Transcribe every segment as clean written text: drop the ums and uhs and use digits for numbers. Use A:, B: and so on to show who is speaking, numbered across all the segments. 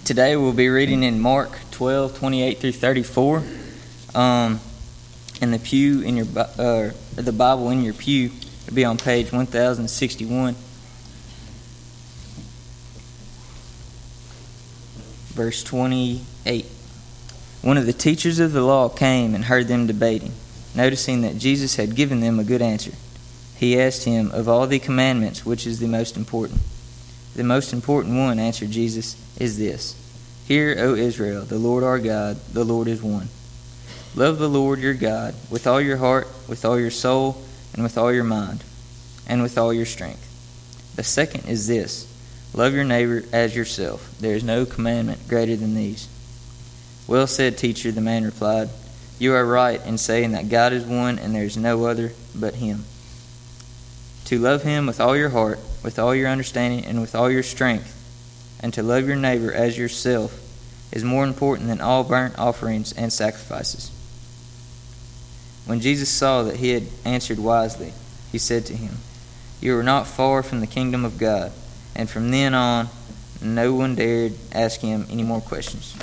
A: Today we'll be reading in Mark 12:28 through 34. In the pew in your the Bible in your pew, it'll be on page 1061. Verse 28. One of the teachers of the law came and heard them debating. Noticing that Jesus had given them a good answer, he asked him, "Of all the commandments, which is the most important?" "The most important one," answered Jesus, "is this: Hear, O Israel, the Lord our God, the Lord is one. Love the Lord your God with all your heart, with all your soul, and with all your mind, and with all your strength. The second is this: Love your neighbor as yourself. There is no commandment greater than these." "Well said, teacher," the man replied. "You are right in saying that God is one and there is no other but Him. To love Him with all your heart, with all your understanding, and with all your strength, and to love your neighbor as yourself is more important than all burnt offerings and sacrifices." When Jesus saw that he had answered wisely, he said to him, "You are not far from the kingdom of God." And from then on, no one dared ask him any more questions.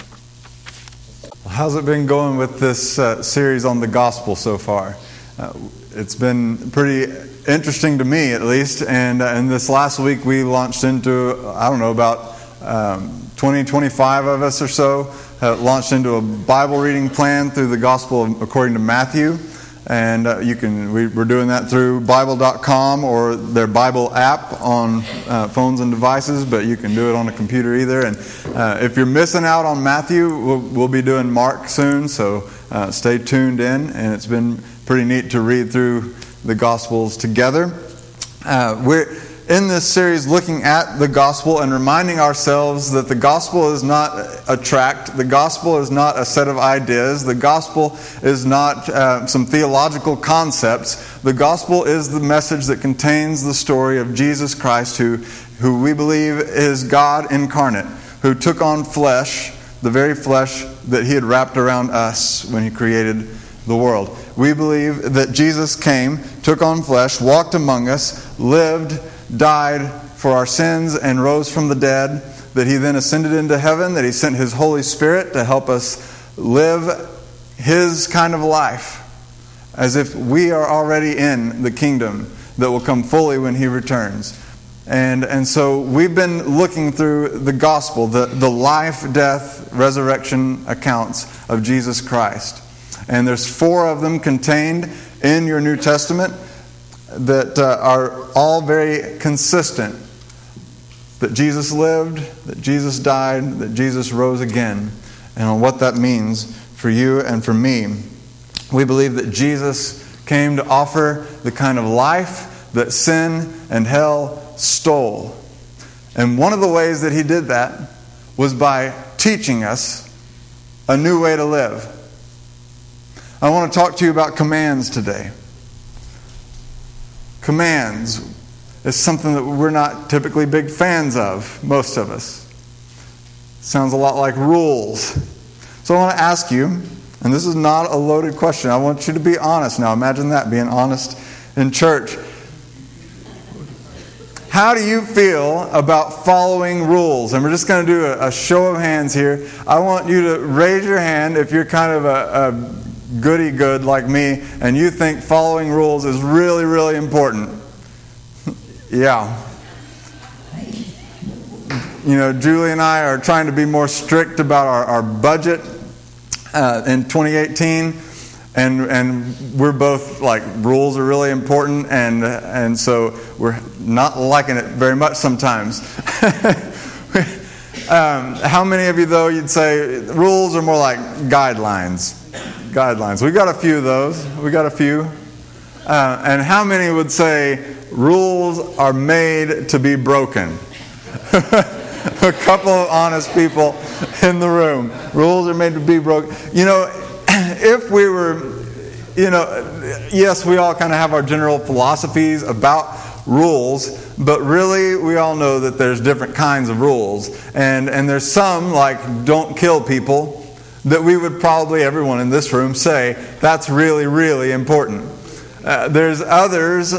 B: How's it been going with this series on the gospel so far? It's been pretty interesting to me, at least. And this last week we launched into, about 25 of us or so, launched into a Bible reading plan through the gospel according to Matthew. And we're doing that through Bible.com or their Bible app on phones and devices, but you can do it on a computer either. And if you're missing out on Matthew, we'll be doing Mark soon, so stay tuned in. And it's been pretty neat to read through the Gospels together. We're in this series looking at the gospel and reminding ourselves that the gospel is not a tract. The gospel is not a set of ideas. The gospel is not some theological concepts. The gospel is the message that contains the story of Jesus Christ, who we believe is God incarnate, who took on flesh, the very flesh that He had wrapped around us when He created the world. We believe that Jesus came, took on flesh, walked among us, lived, died for our sins, and rose from the dead, that He then ascended into heaven, that He sent His Holy Spirit to help us live His kind of life, as if we are already in the kingdom that will come fully when He returns. And so we've been looking through the gospel, the life, death, resurrection accounts of Jesus Christ. And there's 4 of them contained in your New Testament that are all very consistent. That Jesus lived, that Jesus died, that Jesus rose again. And on what that means for you and for me. We believe that Jesus came to offer the kind of life that sin and hell stole. And one of the ways that He did that was by teaching us a new way to live. I want to talk to you about commands today. Commands is something that we're not typically big fans of, most of us. Sounds a lot like rules. So I want to ask you, and this is not a loaded question, I want you to be honest now. Imagine that, being honest in church. How do you feel about following rules? And we're just going to do a show of hands here. I want you to raise your hand if you're kind of a goody-good like me, and you think following rules is really, really important. Yeah. Julie and I are trying to be more strict about our budget in 2018, and we're both like, rules are really important, and so we're not liking it very much sometimes. How many of you, though, you'd say rules are more like guidelines? Guidelines. We got a few of those. And how many would say rules are made to be broken? A couple of honest people in the room. Rules are made to be broken. If we were, yes, we all kind of have our general philosophies about rules, but really we all know that there's different kinds of rules. And there's some, like don't kill people, that we would probably, everyone in this room, say that's really, really important. There's others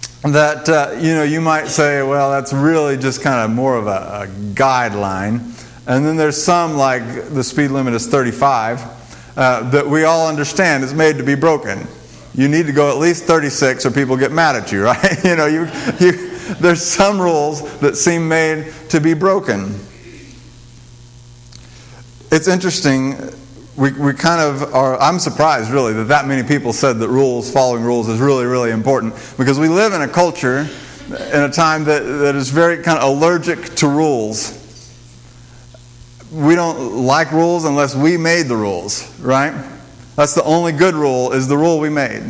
B: that you might say, well, that's really just kind of more of a guideline. And then there's some, like the speed limit is 35, that we all understand is made to be broken. You need to go at least 36 or people get mad at you, right? There's some rules that seem made to be broken. It's interesting, we kind of are, I'm surprised really that many people said that following rules is really, really important, because we live in a culture, in a time that is very kind of allergic to rules. We don't like rules unless we made the rules, right? That's the only good rule, is the rule we made.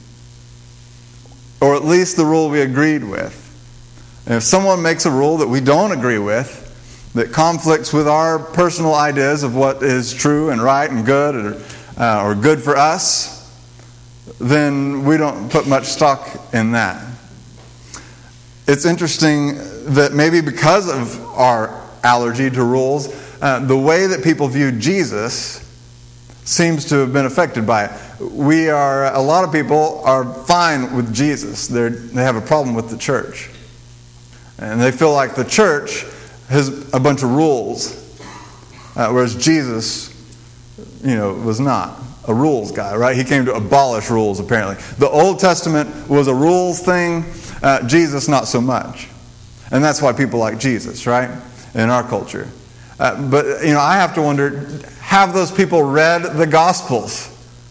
B: Or at least the rule we agreed with. And if someone makes a rule that we don't agree with, that conflicts with our personal ideas of what is true and right and good, or good for us, then we don't put much stock in that. It's interesting that maybe because of our allergy to rules, the way that people view Jesus seems to have been affected by it. A lot of people are fine with Jesus. They have a problem with the church. And they feel like the church has a bunch of rules, whereas Jesus, was not a rules guy, right? He came to abolish rules, apparently. The Old Testament was a rules thing, Jesus not so much. And that's why people like Jesus, right? In our culture. But I have to wonder, have those people read the Gospels?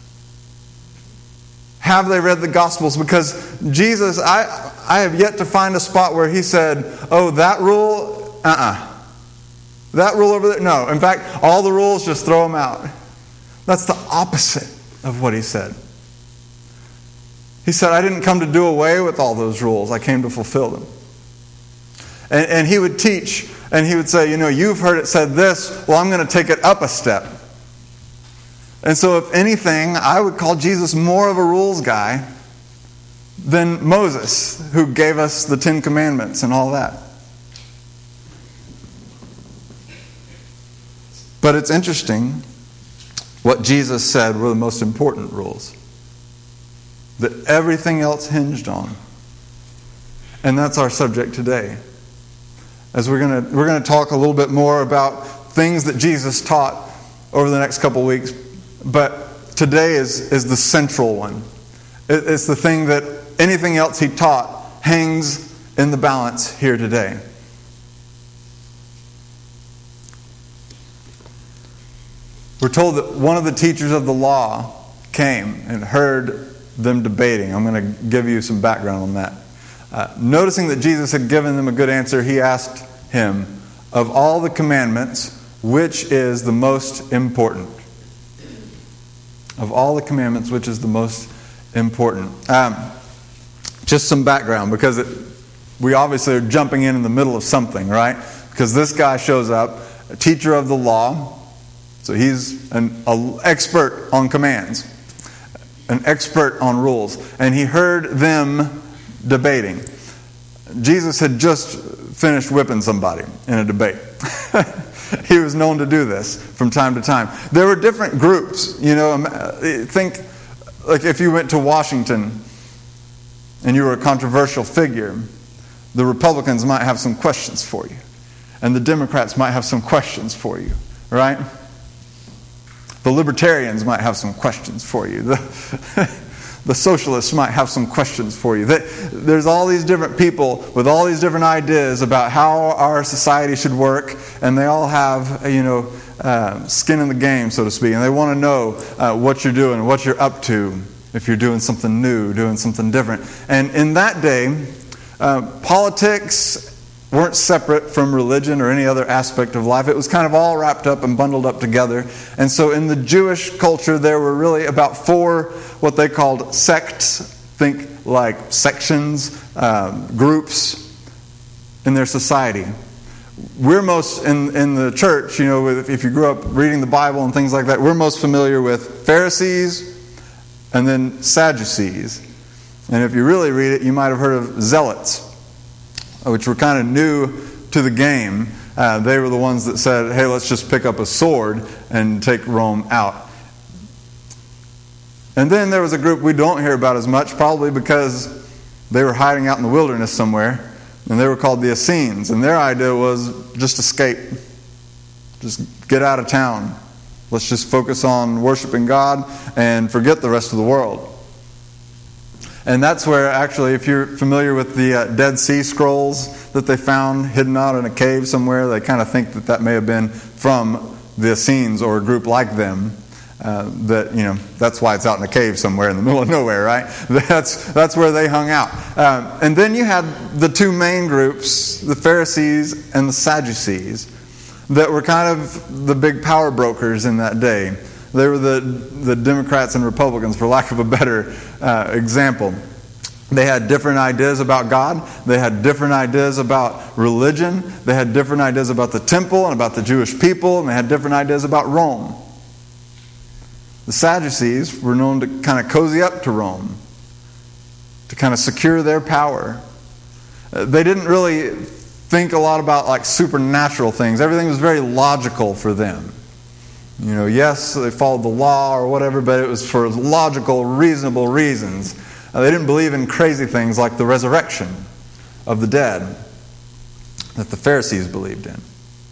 B: Have they read the Gospels? Because Jesus, I have yet to find a spot where he said, oh, that rule, that rule over there, no. In fact, all the rules, just throw them out. That's the opposite of what he said. He said, I didn't come to do away with all those rules. I came to fulfill them. And he would teach, and he would say, you've heard it said this, well, I'm going to take it up a step. And so if anything, I would call Jesus more of a rules guy than Moses, who gave us the 10 Commandments and all that. But it's interesting what Jesus said were the most important rules that everything else hinged on. And that's our subject today. As we're going to talk a little bit more about things that Jesus taught over the next couple weeks, but today is the central one. It's the thing that anything else he taught hangs in the balance here today. We're told that one of the teachers of the law came and heard them debating. I'm going to give you some background on that. Noticing that Jesus had given them a good answer, he asked him, of all the commandments, which is the most important? Of all the commandments, which is the most important? Just some background, because we obviously are jumping in the middle of something, right? Because this guy shows up, a teacher of the law, so he's an expert on commands, an expert on rules, and he heard them debating. Jesus had just finished whipping somebody in a debate. He was known to do this from time to time. There were different groups. Think like if you went to Washington and you were a controversial figure, the Republicans might have some questions for you, and the Democrats might have some questions for you, right? The Libertarians might have some questions for you. The socialists might have some questions for you. There's all these different people with all these different ideas about how our society should work, and they all have, skin in the game, so to speak, and they want to know what you're doing, what you're up to, if you're doing something new, doing something different. And in that day, politics weren't separate from religion or any other aspect of life. It was kind of all wrapped up and bundled up together. And so in the Jewish culture, there were really about 4 what they called sects. Think like sections, groups in their society. We're most, in the church, if you grew up reading the Bible and things like that, we're most familiar with Pharisees and then Sadducees. And if you really read it, you might have heard of Zealots, which were kind of new to the game. They were the ones that said, hey, let's just pick up a sword and take Rome out. And then there was a group we don't hear about as much, probably because they were hiding out in the wilderness somewhere, and they were called the Essenes, and their idea was just escape. Just get out of town. Let's just focus on worshiping God and forget the rest of the world. And that's where, actually, if you're familiar with the Dead Sea Scrolls that they found hidden out in a cave somewhere, they kind of think that may have been from the Essenes or a group like them. That's why it's out in a cave somewhere in the middle of nowhere, right? That's where they hung out. And then you had the two main groups, the Pharisees and the Sadducees, that were kind of the big power brokers in that day. They were the Democrats and Republicans, for lack of a better example. They had different ideas about God. They had different ideas about religion. They had different ideas about the temple and about the Jewish people. And they had different ideas about Rome. The Sadducees were known to kind of cozy up to Rome, to kind of secure their power. They didn't really think a lot about like supernatural things. Everything was very logical for them. Yes, they followed the law or whatever, but it was for logical, reasonable reasons. They didn't believe in crazy things like the resurrection of the dead that the Pharisees believed in.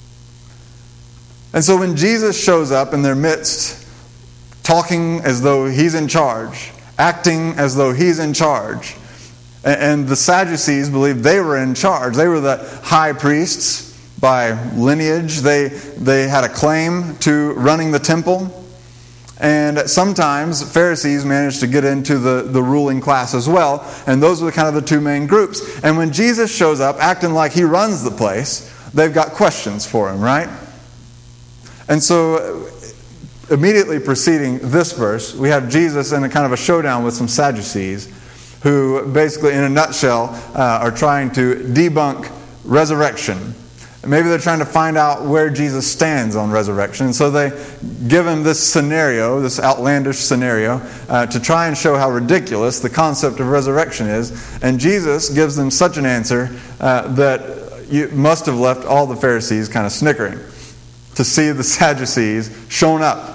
B: And so when Jesus shows up in their midst, talking as though he's in charge, acting as though he's in charge, and the Sadducees believed they were in charge. They were the high priests by lineage. They had a claim to running the temple. And sometimes Pharisees managed to get into the ruling class as well. And those were kind of the two main groups. And when Jesus shows up acting like he runs the place, they've got questions for him, right? And so immediately preceding this verse, we have Jesus in a kind of a showdown with some Sadducees who basically, in a nutshell, are trying to debunk resurrection. Maybe they're trying to find out where Jesus stands on resurrection. And so they give him this scenario, this outlandish scenario, to try and show how ridiculous the concept of resurrection is. And Jesus gives them such an answer that you must have left all the Pharisees kind of snickering to see the Sadducees shown up.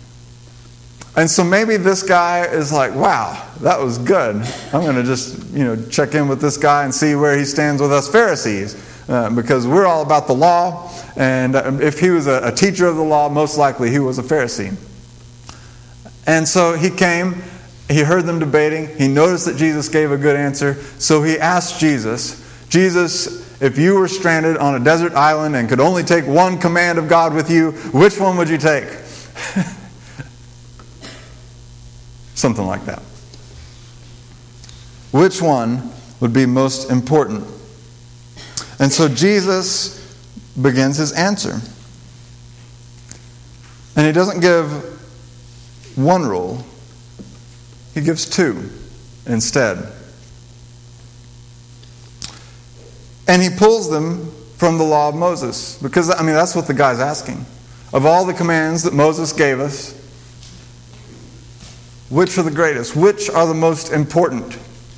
B: And so maybe this guy is like, wow, that was good. I'm going to just check in with this guy and see where he stands with us Pharisees. Because we're all about the law, and if he was a teacher of the law, most likely he was a Pharisee. And so he came, he heard them debating, he noticed that Jesus gave a good answer, so he asked Jesus, if you were stranded on a desert island and could only take one command of God with you, which one would you take? Something like that. Which one would be most important? And so Jesus begins his answer. And he doesn't give one rule. He gives two instead. And he pulls them from the law of Moses. Because, that's what the guy's asking. Of all the commands that Moses gave us, which are the greatest? Which are the most important?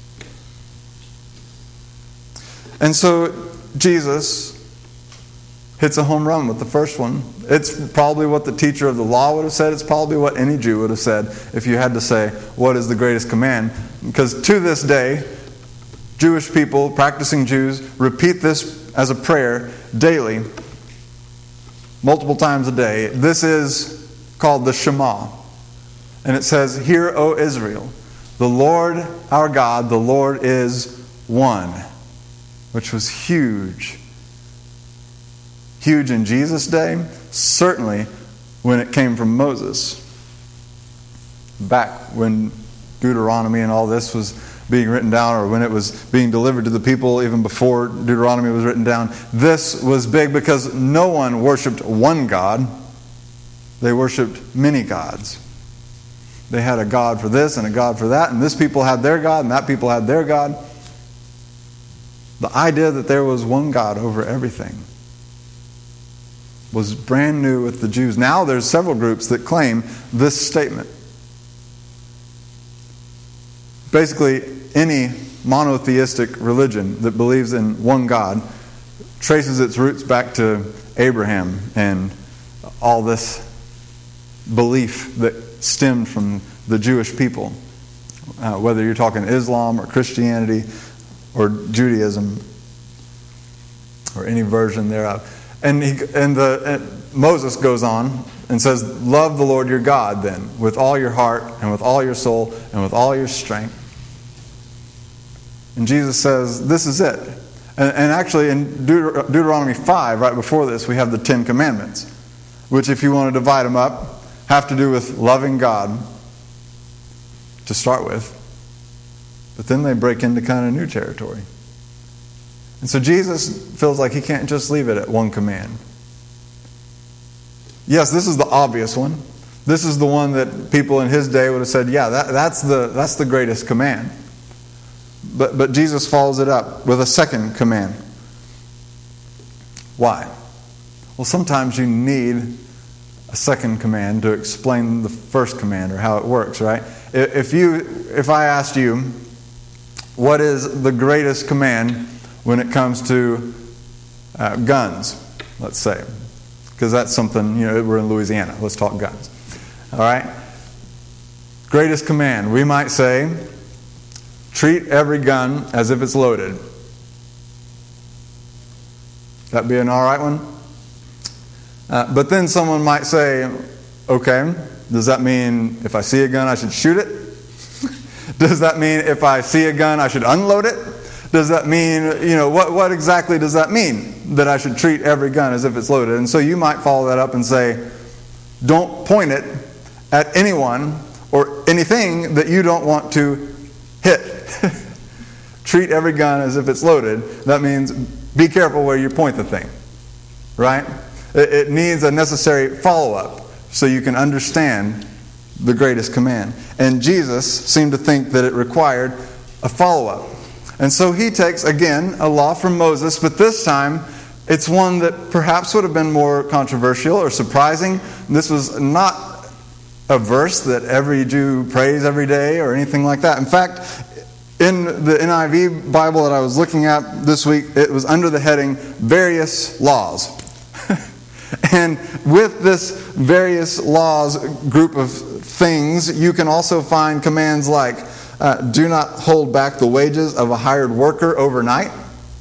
B: And so Jesus hits a home run with the first one. It's probably what the teacher of the law would have said. It's probably what any Jew would have said if you had to say, what is the greatest command? Because to this day, Jewish people, practicing Jews, repeat this as a prayer daily, multiple times a day. This is called the Shema. And it says, "Hear, O Israel, the Lord our God, the Lord is one." Which was huge. Huge in Jesus' day, certainly when it came from Moses. Back when Deuteronomy and all this was being written down, or when it was being delivered to the people, even before Deuteronomy was written down, this was big because no one worshipped one God. They worshipped many gods. They had a God for this and a God for that, and this people had their God, and that people had their God. The idea that there was one God over everything was brand new with the Jews. Now there's several groups that claim this statement. Basically, any monotheistic religion that believes in one God traces its roots back to Abraham and all this belief that stemmed from the Jewish people. Whether you're talking Islam or Christianity or Judaism, or any version thereof. And Moses goes on and says, love the Lord your God then, with all your heart and with all your soul and with all your strength. And Jesus says, this is it. And actually in Deuteronomy 5, right before this, we have the 10 Commandments, which if you want to divide them up, have to do with loving God to start with. But then they break into kind of new territory. And so Jesus feels like he can't just leave it at one command. Yes, this is the obvious one. This is the one that people in his day would have said, yeah, that's the greatest command. But Jesus follows it up with a second command. Why? Well, sometimes you need a second command to explain the first command or how it works, right? If I asked you, what is the greatest command when it comes to guns, let's say? Because that's something, we're in Louisiana. Let's talk guns. All right? Greatest command. We might say, treat every gun as if it's loaded. That be an all right one? But then someone might say, okay, does that mean if I see a gun I should shoot it? Does that mean if I see a gun I should unload it? Does that mean, what exactly does that mean? That I should treat every gun as if it's loaded? And so you might follow that up and say, don't point it at anyone or anything that you don't want to hit. Treat every gun as if it's loaded. That means be careful where you point the thing. Right? It needs a necessary follow-up so you can understand the greatest command. And Jesus seemed to think that it required a follow-up. And so he takes, again, a law from Moses, but this time it's one that perhaps would have been more controversial or surprising. This was not a verse that every Jew prays every day or anything like that. In fact, in the NIV Bible that I was looking at this week, it was under the heading, Various Laws. And with this various laws group of things, you can also find commands like, do not hold back the wages of a hired worker overnight.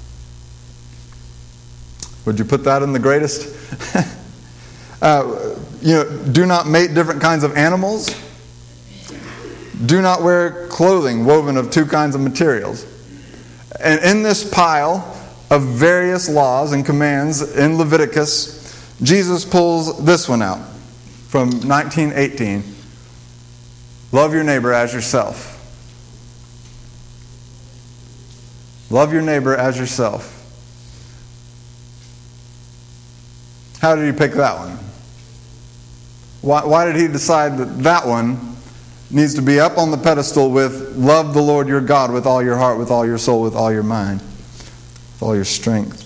B: Would you put that in the greatest? Do not mate different kinds of animals. Do not wear clothing woven of two kinds of materials. And in this pile of various laws and commands in Leviticus, Jesus pulls this one out from 1918. Love your neighbor as yourself. Love your neighbor as yourself. How did he pick that one? Why did he decide that one needs to be up on the pedestal with love the Lord your God with all your heart, with all your soul, with all your mind, with all your strength?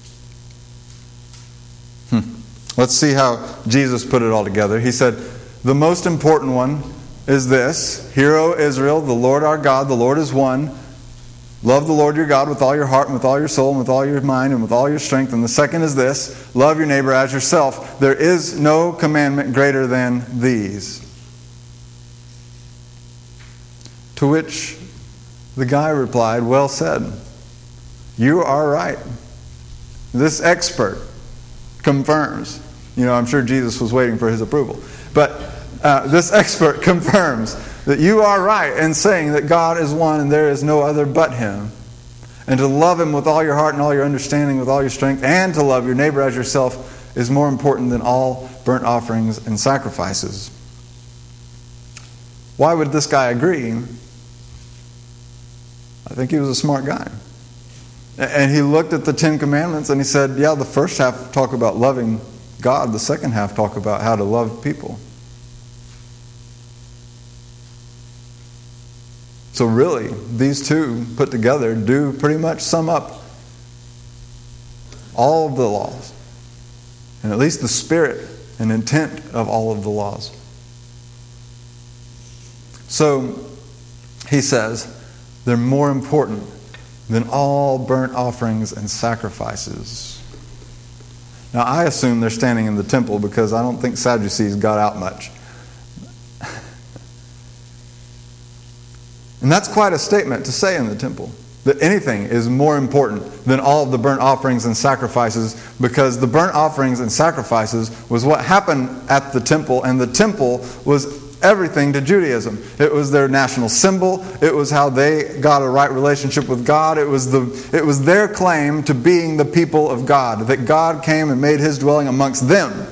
B: Let's see how Jesus put it all together. He said, the most important one is this. Hear, O Israel, the Lord our God, the Lord is one. Love the Lord your God with all your heart and with all your soul and with all your mind and with all your strength. And the second is this, love your neighbor as yourself. There is no commandment greater than these. To which the guy replied, well said. You are right. This expert confirms. I'm sure Jesus was waiting for his approval. But this expert confirms that you are right in saying that God is one and there is no other but Him. And to love Him with all your heart and all your understanding, with all your strength, and to love your neighbor as yourself is more important than all burnt offerings and sacrifices. Why would this guy agree? I think he was a smart guy. And he looked at the 10 Commandments and he said, yeah, the first half talk about loving God, the second half talk about how to love people. So really, these two put together do pretty much sum up all of the laws, and at least the spirit and intent of all of the laws. So he says they're more important than all burnt offerings and sacrifices. Now I assume they're standing in the temple because I don't think Sadducees got out much. And that's quite a statement to say in the temple. that anything is more important than all of the burnt offerings and sacrifices, because the burnt offerings and sacrifices was what happened at the temple, and the temple was everything to Judaism. It was their national symbol. It was how they got a right relationship with God. It was their claim to being the people of God, that God came and made His dwelling amongst them.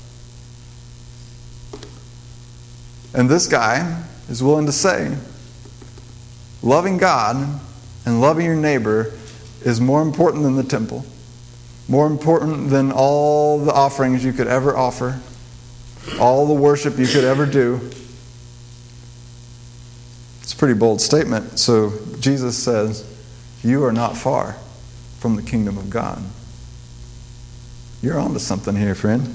B: And this guy is willing to say, loving God and loving your neighbor is more important than the temple, more important than all the offerings you could ever offer, all the worship you could ever do. It's a pretty bold statement. So Jesus says, you are not far from the kingdom of God. You're onto something here, friend.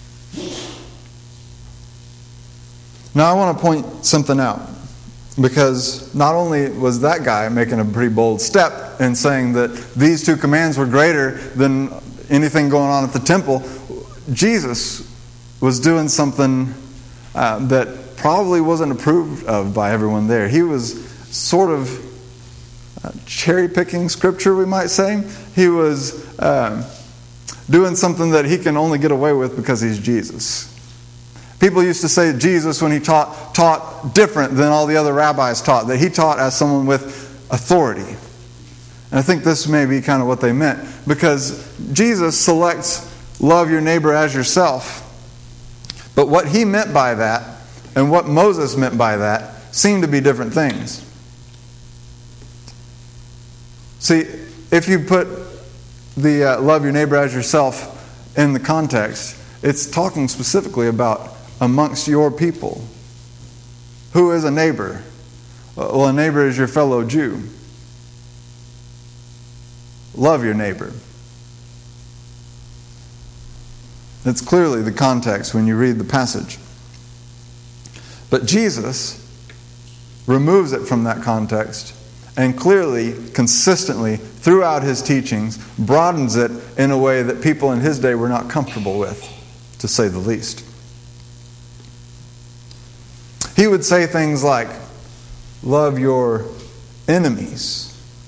B: Now I want to point something out, because not only was that guy making a pretty bold step in saying that these two commands were greater than anything going on at the temple, Jesus was doing something that probably wasn't approved of by everyone there. He was sort of cherry-picking Scripture, we might say. He was doing something that he can only get away with because he's Jesus. People used to say Jesus, when he taught different than all the other rabbis taught, that he taught as someone with authority. And I think this may be kind of what they meant, because Jesus selects love your neighbor as yourself. But what he meant by that and what Moses meant by that seem to be different things. See, if you put the love your neighbor as yourself in the context, it's talking specifically about amongst your people. Who is a neighbor? Well, a neighbor is your fellow Jew. Love your neighbor. It's clearly the context when you read the passage. But Jesus removes it from that context and clearly, consistently, throughout his teachings, broadens it in a way that people in his day were not comfortable with, to say the least. He would say things like, love your enemies.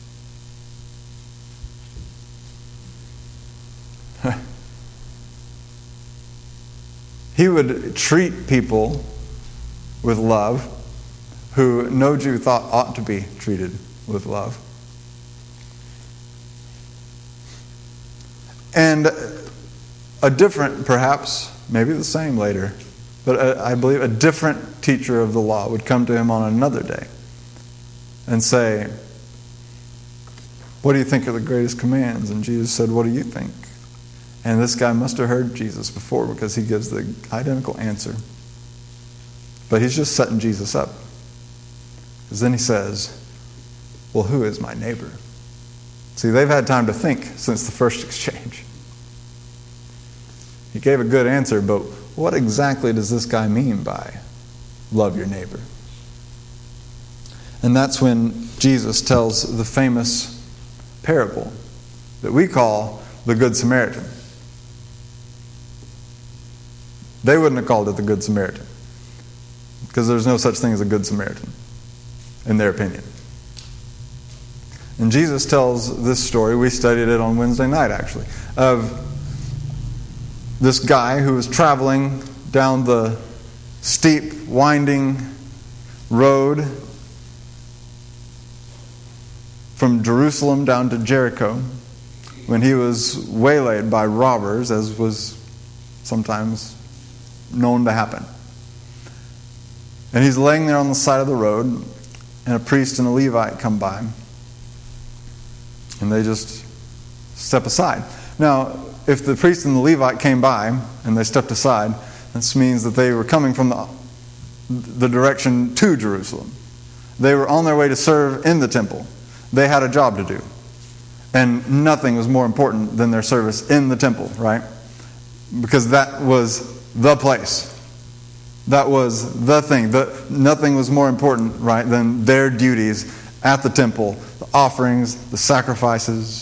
B: He would treat people with love who no Jew thought ought to be treated with love. And a different, perhaps, maybe the same later, but I believe a different teacher of the law would come to him on another day and say, what do you think are the greatest commands? And Jesus said, what do you think? And this guy must have heard Jesus before, because he gives the identical answer. But he's just setting Jesus up. Because then he says, well, who is my neighbor? See, they've had time to think since the first exchange. He gave a good answer, but what exactly does this guy mean by love your neighbor? And that's when Jesus tells the famous parable that we call the Good Samaritan. They wouldn't have called it the Good Samaritan, because there's no such thing as a Good Samaritan, in their opinion. And Jesus tells this story, we studied it on Wednesday night actually, of this guy who was traveling down the steep, winding road from Jerusalem down to Jericho, when he was waylaid by robbers, as was sometimes known to happen. And he's laying there on the side of the road, and a priest and a Levite come by, and they just step aside. Now, if the priest and the Levite came by and they stepped aside, this means that they were coming from the direction to Jerusalem. They were on their way to serve in the temple. They had a job to do. And nothing was more important than their service in the temple, right? Because that was the place. That was the thing. Nothing was more important, right, than their duties at the temple. The offerings, the sacrifices.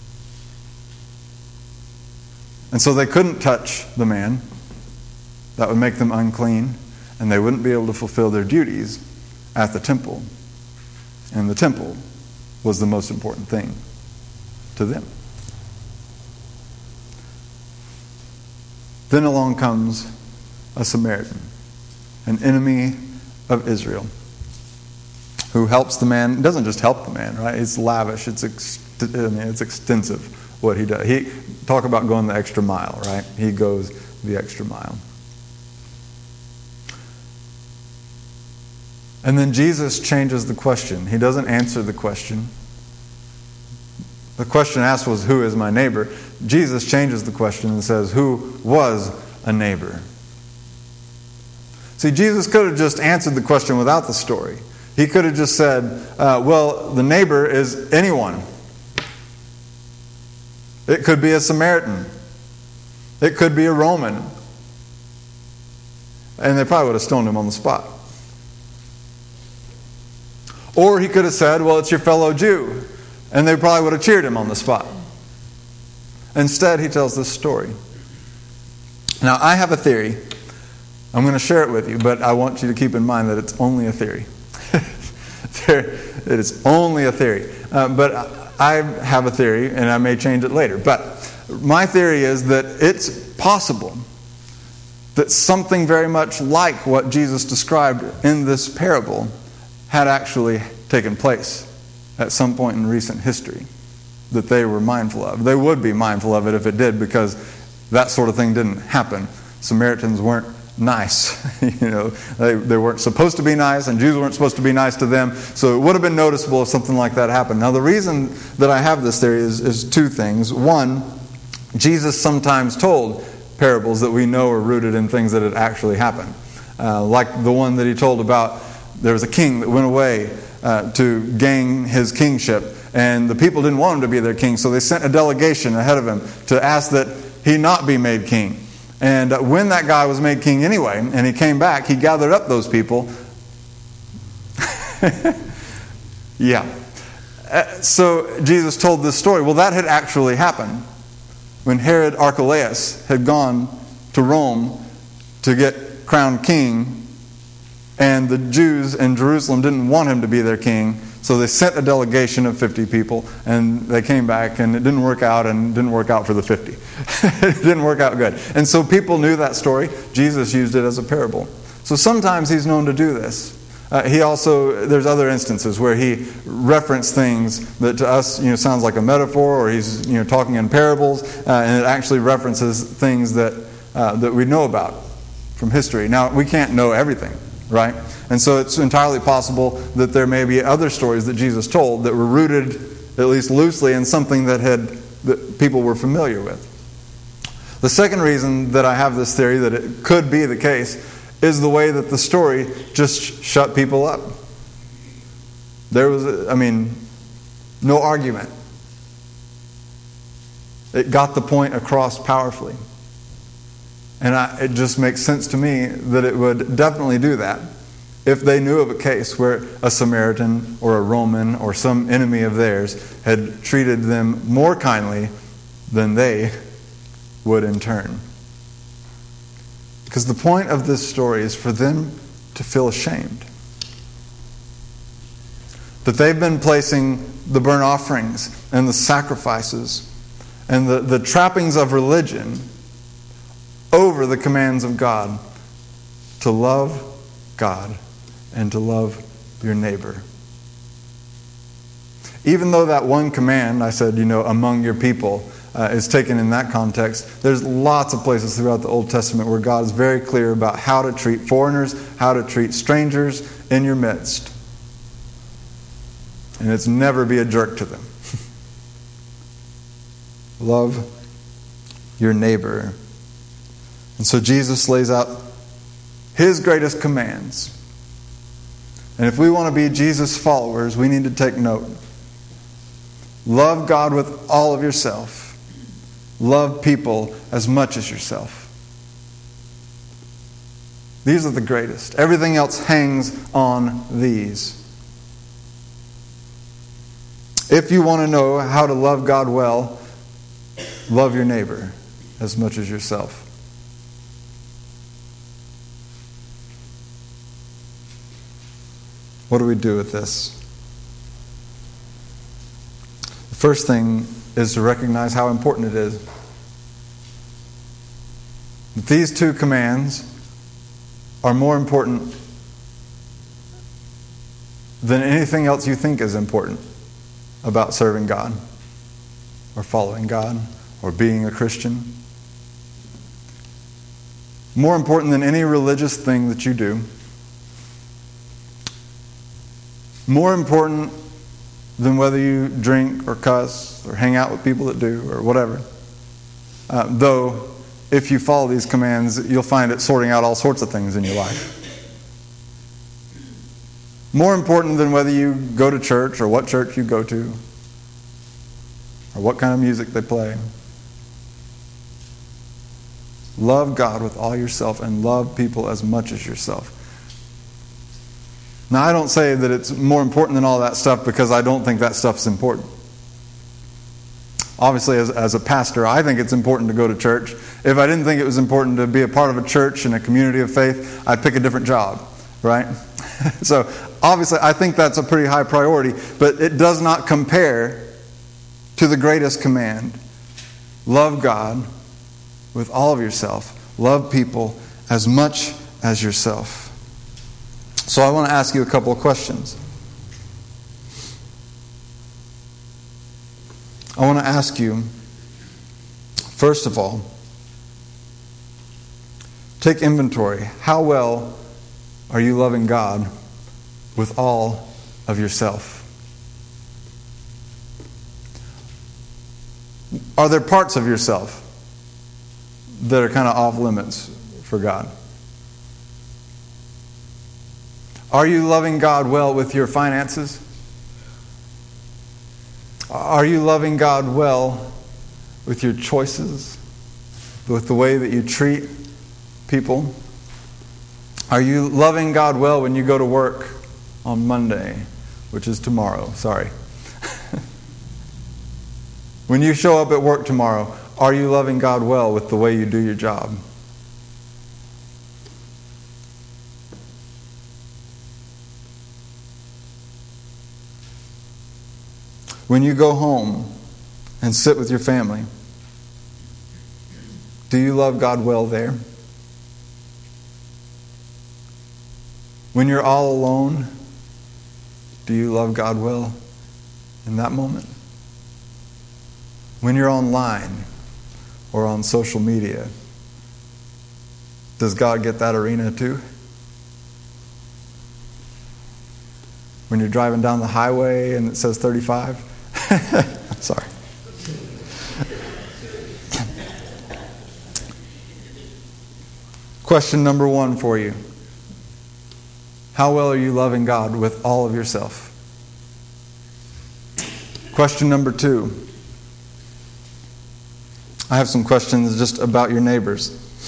B: And so they couldn't touch the man. That would make them unclean. And they wouldn't be able to fulfill their duties at the temple. And the temple was the most important thing to them. Then along comes a Samaritan, an enemy of Israel, who helps the man. Doesn't just help the man, right? It's lavish. It's extensive what he does. He talk about going the extra mile, right? He goes the extra mile. And then Jesus changes the question. He doesn't answer the question. The question asked was, who is my neighbor? Jesus changes the question and says, who was a neighbor? See, Jesus could have just answered the question without the story. He could have just said, well, the neighbor is anyone. It could be a Samaritan. It could be a Roman. And they probably would have stoned him on the spot. Or he could have said, well, it's your fellow Jew. And they probably would have cheered him on the spot. Instead, he tells this story. Now, I have a theory. I'm going to share it with you, but I want you to keep in mind that it's only a theory. It is only a theory. But I have a theory, and I may change it later. But my theory is that it's possible that something very much like what Jesus described in this parable had actually taken place at some point in recent history that they were mindful of. They would be mindful of it if it did, because that sort of thing didn't happen. Samaritans weren't nice. They weren't supposed to be nice, and Jews weren't supposed to be nice to them. So it would have been noticeable if something like that happened. Now, the reason that I have this theory is two things. One, Jesus sometimes told parables that we know are rooted in things that had actually happened. Like the one that he told about there was a king that went away to gain his kingship, and the people didn't want him to be their king, so they sent a delegation ahead of him to ask that he not be made king. And when that guy was made king anyway, and he came back, he gathered up those people. Yeah. So Jesus told this story. Well, that had actually happened when Herod Archelaus had gone to Rome to get crowned king, and the Jews in Jerusalem didn't want him to be their king, so they sent a delegation of 50 people, and they came back, and it didn't work out, and it didn't work out for the 50. It didn't work out good. And so people knew that story. Jesus used it as a parable. So sometimes he's known to do this. There's other instances where he referenced things that to us, sounds like a metaphor, or he's, talking in parables, and it actually references things that we know about from history. Now, we can't know everything, right? And so it's entirely possible that there may be other stories that Jesus told that were rooted, at least loosely, in something that people were familiar with. The second reason that I have this theory that it could be the case is the way that the story just shut people up. There was, no argument. It got the point across powerfully. And it just makes sense to me that it would definitely do that if they knew of a case where a Samaritan or a Roman or some enemy of theirs had treated them more kindly than they would in turn. Because the point of this story is for them to feel ashamed. That they've been placing the burnt offerings and the sacrifices and the trappings of religion over the commands of God to love God and to love your neighbor. Even though that one command, I said, among your people, is taken in that context, there's lots of places throughout the Old Testament where God is very clear about how to treat foreigners, how to treat strangers in your midst. And it's never be a jerk to them. Love your neighbor. And so Jesus lays out His greatest commands. And if we want to be Jesus followers, we need to take note. Love God with all of yourself. Love people as much as yourself. These are the greatest. Everything else hangs on these. If you want to know how to love God well, love your neighbor as much as yourself. What do we do with this? First thing is to recognize how important it is. These two commands are more important than anything else you think is important about serving God or following God or being a Christian. More important than any religious thing that you do. More important than whether you drink or cuss or hang out with people that do or whatever. Though, if you follow these commands, you'll find it sorting out all sorts of things in your life. More important than whether you go to church or what church you go to or what kind of music they play. Love God with all yourself and love people as much as yourself. Now, I don't say that it's more important than all that stuff because I don't think that stuff's important. Obviously, as a pastor, I think it's important to go to church. If I didn't think it was important to be a part of a church and a community of faith, I'd pick a different job, right? So, obviously, I think that's a pretty high priority, but it does not compare to the greatest command. Love God with all of yourself. Love people as much as yourself. So I want to ask you a couple of questions. I want to ask you, first of all, take inventory. How well are you loving God with all of yourself? Are there parts of yourself that are kind of off limits for God? Are you loving God well with your finances? Are you loving God well with your choices? With the way that you treat people? Are you loving God well when you go to work on Monday, which is tomorrow? Sorry. When you show up at work tomorrow, are you loving God well with the way you do your job? When you go home and sit with your family, do you love God well there? When you're all alone, do you love God well in that moment? When you're online or on social media, does God get that arena too? When you're driving down the highway and it says 35? Sorry. Question number 1 for you. How well are you loving God with all of yourself? Question number 2. I have some questions just about your neighbors.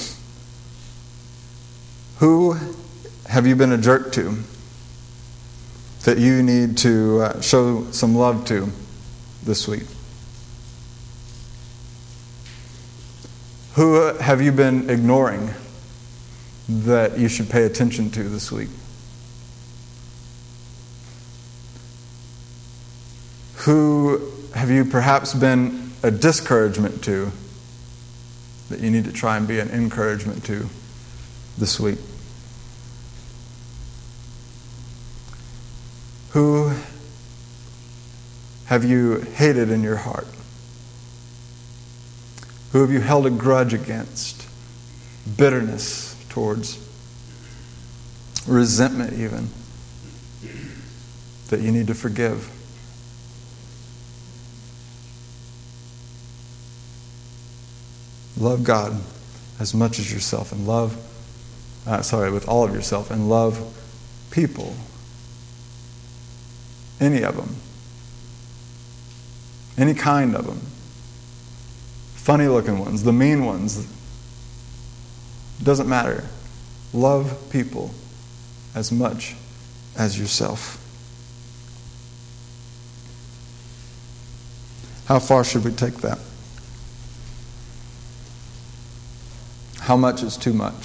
B: Who have you been a jerk to that you need to show some love to this week? Who have you been ignoring that you should pay attention to this week? Who have you perhaps been a discouragement to that you need to try and be an encouragement to this week? Who have you hated in your heart? Who have you held a grudge against? Bitterness towards? Resentment even? That you need to forgive? Love God as much as yourself and with all of yourself, and love people. Any of them. Any kind of them. Funny looking ones, the mean ones. It doesn't matter. Love people as much as yourself. How far should we take that? How much is too much?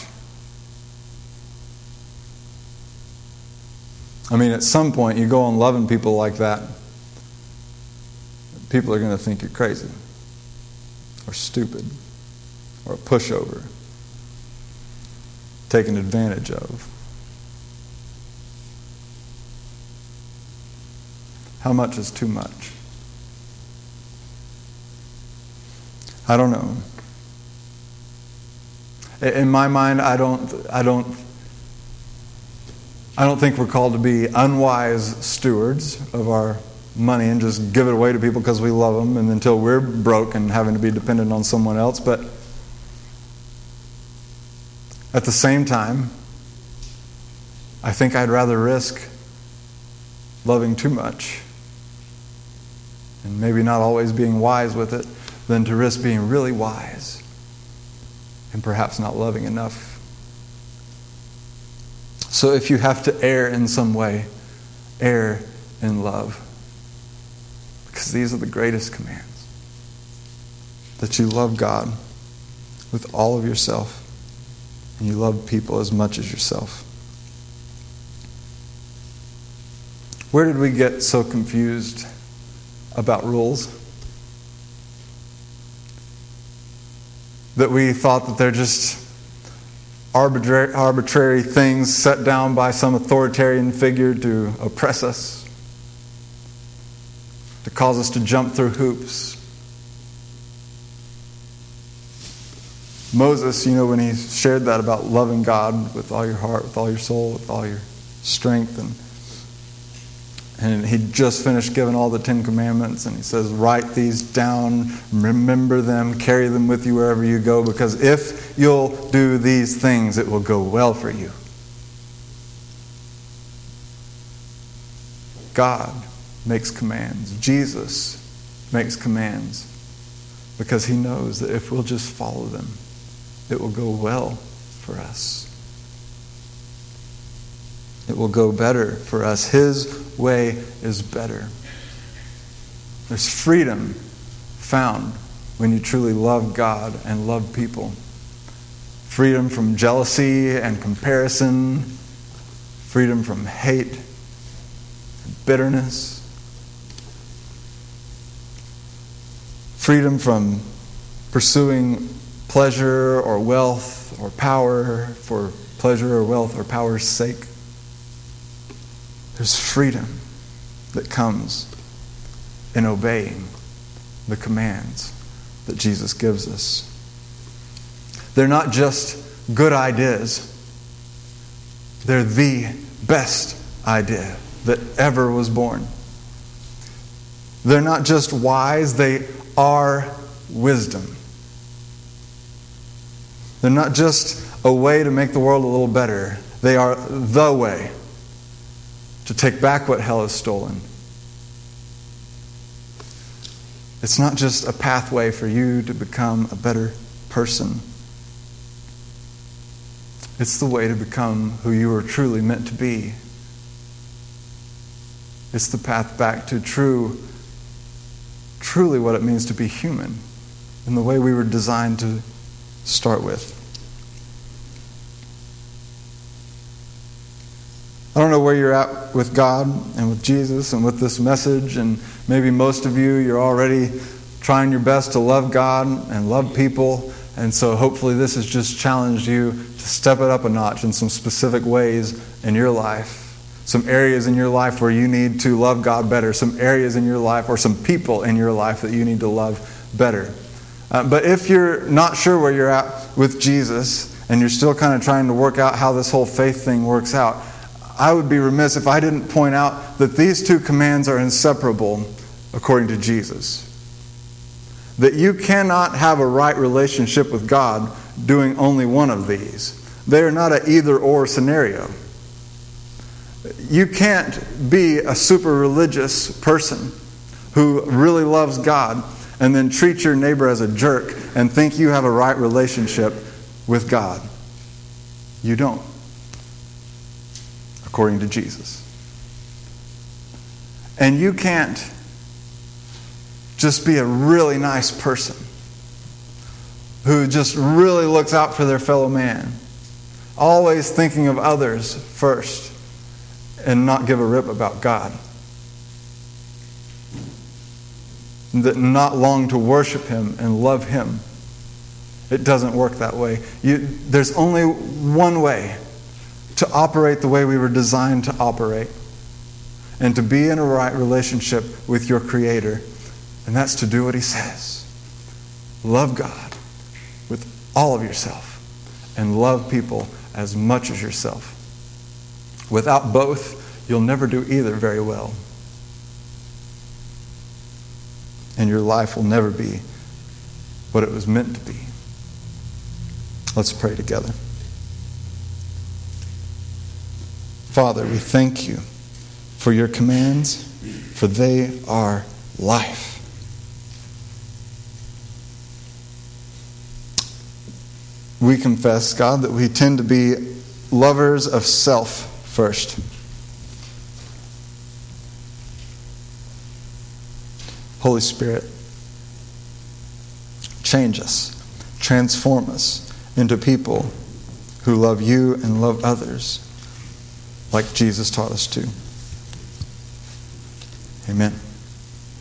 B: I mean, at some point you go on loving people like that people are going to think you're crazy or stupid or a pushover, taken advantage of. How much is too much? I don't know. In my mind, I don't think we're called to be unwise stewards of our money and just give it away to people because we love them and until we're broke and having to be dependent on someone else. But at the same time, I think I'd rather risk loving too much and maybe not always being wise with it than to risk being really wise and perhaps not loving enough. So if you have to err in some way, err in love. Because these are the greatest commands. That you love God with all of yourself and you love people as much as yourself. Where did we get so confused about rules? That we thought that they're just arbitrary things set down by some authoritarian figure to oppress us, to cause us to jump through hoops. Moses, when he shared that about loving God with all your heart, with all your soul, with all your strength, and he just finished giving all the 10 Commandments, and he says, write these down, remember them, carry them with you wherever you go, because if you'll do these things, it will go well for you. God makes commands. Jesus makes commands because he knows that if we'll just follow them, it will go well for us. It will go better for us. His way is better. There's freedom found when you truly love God and love people. Freedom from jealousy and comparison. Freedom from hate and bitterness. Freedom from pursuing pleasure or wealth or power for pleasure or wealth or power's sake. There's freedom that comes in obeying the commands that Jesus gives us. They're not just good ideas. They're the best idea that ever was born. They're not just wise, they are wisdom. They're not just a way to make the world a little better. They are the way to take back what hell has stolen. It's not just a pathway for you to become a better person. It's the way to become who you are truly meant to be. It's the path back to truly what it means to be human in the way we were designed to start with. I don't know where you're at with God and with Jesus and with this message, and maybe most of you, you're already trying your best to love God and love people, and so hopefully this has just challenged you to step it up a notch in some specific ways in your life. Some areas in your life where you need to love God better, some areas in your life or some people in your life that you need to love better. But if you're not sure where you're at with Jesus and you're still kind of trying to work out how this whole faith thing works out, I would be remiss if I didn't point out that these two commands are inseparable according to Jesus. That you cannot have a right relationship with God doing only one of these. They are not an either-or scenario. You can't be a super religious person who really loves God and then treat your neighbor as a jerk and think you have a right relationship with God. You don't. According to Jesus. And you can't just be a really nice person who just really looks out for their fellow man, always thinking of others first, and not give a rip about God. that not long to worship Him and love Him. It doesn't work that way. There's only one way to operate the way we were designed to operate, and to be in a right relationship with your Creator. And that's to do what He says. Love God with all of yourself, and love people as much as yourself. Without both, you'll never do either very well. And your life will never be what it was meant to be. Let's pray together. Father, we thank you for your commands, for they are life. We confess, God, that we tend to be lovers of self first. Holy Spirit, change us, transform us into people who love you and love others like Jesus taught us to. Amen.